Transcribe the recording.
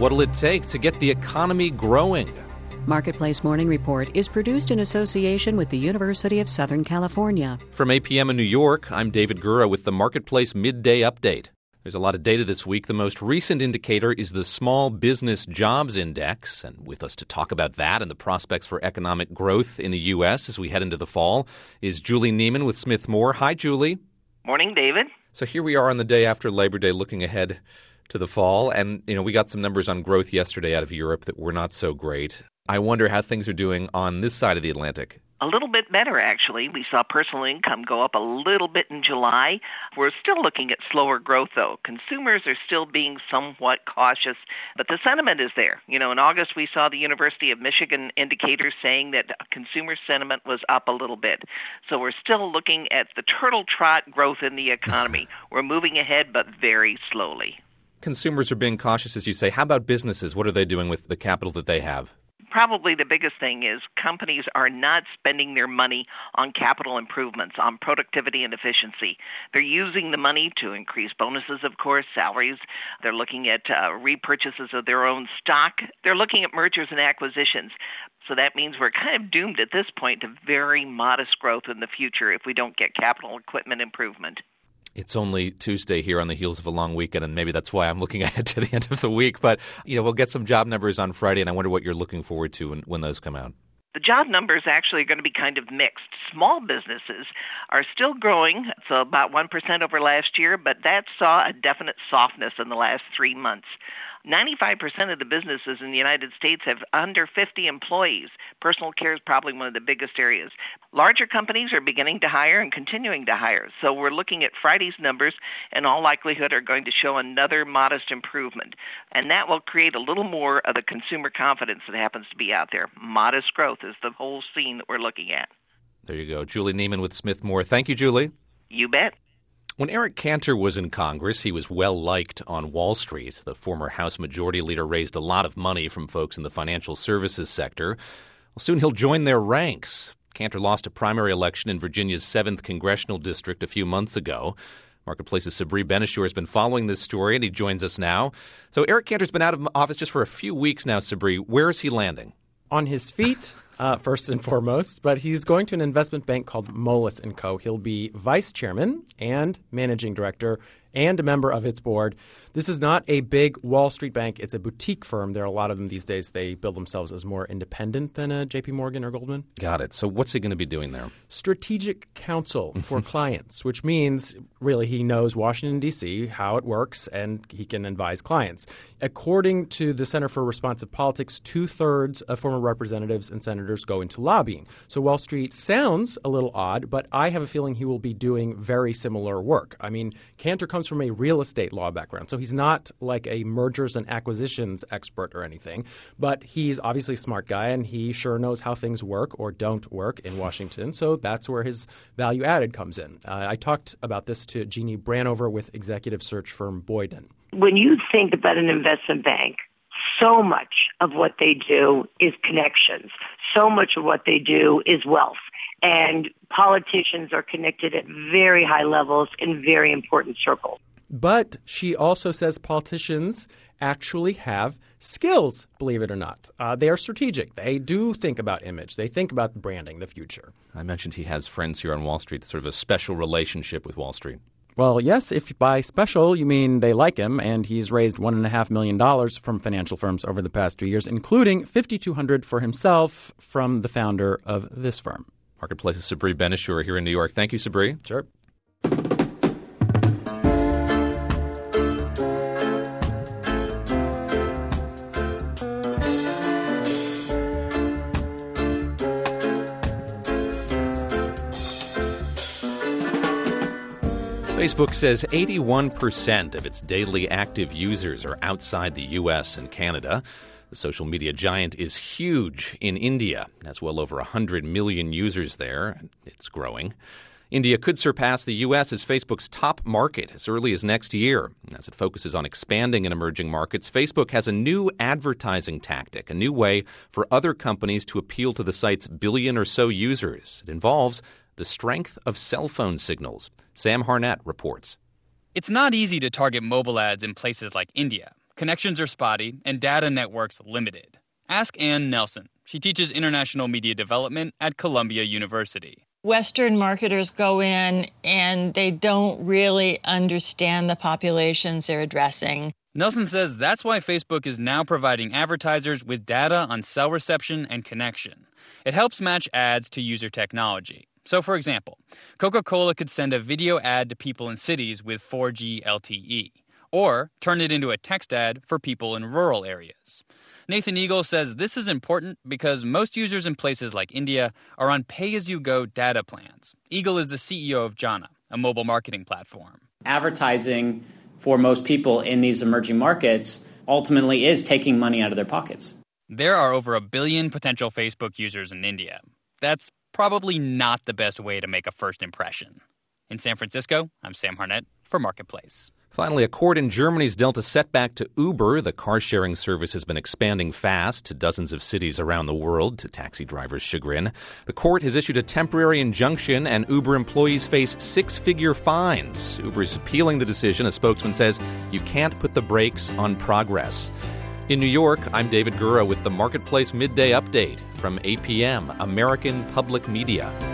What'll it take to get the economy growing? Marketplace Morning Report is produced in association with the University of Southern California. From APM in New York, I'm David Gura with the Marketplace Midday Update. There's a lot of data this week. The most recent indicator is the Small Business Jobs Index. And with us to talk about that and the prospects for economic growth in the U.S. as we head into the fall is Julie Neiman with Smith Moore. Hi, Julie. Morning, David. So here we are on the day after Labor Day looking ahead to the fall. And, we got some numbers on growth yesterday out of Europe that were not so great. I wonder how things are doing on this side of the Atlantic. A little bit better, actually. We saw personal income go up a little bit in July. We're still looking at slower growth, though. Consumers are still being somewhat cautious, but the sentiment is there. In August, we saw the University of Michigan indicators saying that consumer sentiment was up a little bit. So we're still looking at the turtle trot growth in the economy. We're moving ahead, but very slowly. Consumers are being cautious, as you say. How about businesses? What are they doing with the capital that they have? Probably the biggest thing is companies are not spending their money on capital improvements, on productivity and efficiency. They're using the money to increase bonuses, of course, salaries. They're looking at repurchases of their own stock. They're looking at mergers and acquisitions. So that means we're kind of doomed at this point to very modest growth in the future if we don't get capital equipment improvement. It's only Tuesday here on the heels of a long weekend, and maybe that's why I'm looking ahead to the end of the week. But, we'll get some job numbers on Friday, and I wonder what you're looking forward to when those come out. The job numbers actually are going to be kind of mixed. Small businesses are still growing, so about 1% over last year, but that saw a definite softness in the last 3 months. 95% of the businesses in the United States have under 50 employees. Personal care is probably one of the biggest areas. Larger companies are beginning to hire and continuing to hire. So we're looking at Friday's numbers, and all likelihood are going to show another modest improvement. And that will create a little more of the consumer confidence that happens to be out there. Modest growth is the whole scene that we're looking at. There you go. Julie Neiman with Smith Moore. Thank you, Julie. You bet. When Eric Cantor was in Congress, he was well-liked on Wall Street. The former House Majority Leader raised a lot of money from folks in the financial services sector. Well, soon he'll join their ranks. Cantor lost a primary election in Virginia's 7th Congressional District a few months ago. Marketplace's Sabri Benishur has been following this story, and he joins us now. So Eric Cantor's been out of office just for a few weeks now, Sabri. Where is he landing? On his feet, first and foremost, but he's going to an investment bank called Moelis & Co. He'll be vice chairman and managing director and a member of its board. This is not a big Wall Street bank. It's a boutique firm. There are a lot of them these days. They build themselves as more independent than a J.P. Morgan or Goldman. Got it. So what's he going to be doing there? Strategic counsel for clients, which means really he knows Washington, D.C., how it works, and he can advise clients. According to the Center for Responsive Politics, 2/3 of former representatives and senators go into lobbying. So Wall Street sounds a little odd, but I have a feeling he will be doing very similar work. I mean, Cantor comes from a real estate law background, so he's not like a mergers and acquisitions expert or anything, but he's obviously a smart guy, and he sure knows how things work or don't work in Washington, so that's where his value added comes in. I talked about this to Jeannie Branover with executive search firm Boyden. When you think about an investment bank, so much of what they do is connections. So much of what they do is wealth. And politicians are connected at very high levels in very important circles. But she also says politicians actually have skills, believe it or not. They are strategic. They do think about image. They think about branding, the future. I mentioned he has friends here on Wall Street, sort of a special relationship with Wall Street. Well, yes, if by special you mean they like him, and he's raised $1.5 million from financial firms over the past 2 years, including $5,200 for himself from the founder of this firm. Marketplace's Sabri Benishur here in New York. Thank you, Sabri. Sure. Facebook says 81% of its daily active users are outside the U.S. and Canada. The social media giant is huge in India. It has well over 100 million users there. It's growing. India could surpass the U.S. as Facebook's top market as early as next year. As it focuses on expanding in emerging markets, Facebook has a new advertising tactic, a new way for other companies to appeal to the site's billion or so users. It involves the strength of cell phone signals. Sam Harnett reports. It's not easy to target mobile ads in places like India. connections are spotty, and data networks limited. Ask Ann Nelson. She teaches international media development at Columbia University. Western marketers go in and they don't really understand the populations they're addressing. Nelson says that's why Facebook is now providing advertisers with data on cell reception and connection. It helps match ads to user technology. So, for example, Coca-Cola could send a video ad to people in cities with 4G LTE, or turn it into a text ad for people in rural areas. Nathan Eagle says this is important because most users in places like India are on pay-as-you-go data plans. Eagle is the CEO of Jana, a mobile marketing platform. Advertising for most people in these emerging markets ultimately is taking money out of their pockets. There are over 1 billion potential Facebook users in India. That's probably not the best way to make a first impression. In San Francisco, I'm Sam Harnett for Marketplace. Finally, a court in Germany's dealt a setback to Uber. The car-sharing service has been expanding fast to dozens of cities around the world, to taxi drivers' chagrin. The court has issued a temporary injunction, and Uber employees face 6-figure fines. Uber is appealing the decision. A spokesman says you can't put the brakes on progress. In New York, I'm David Gura with the Marketplace Midday Update from 8 p.m., American Public Media.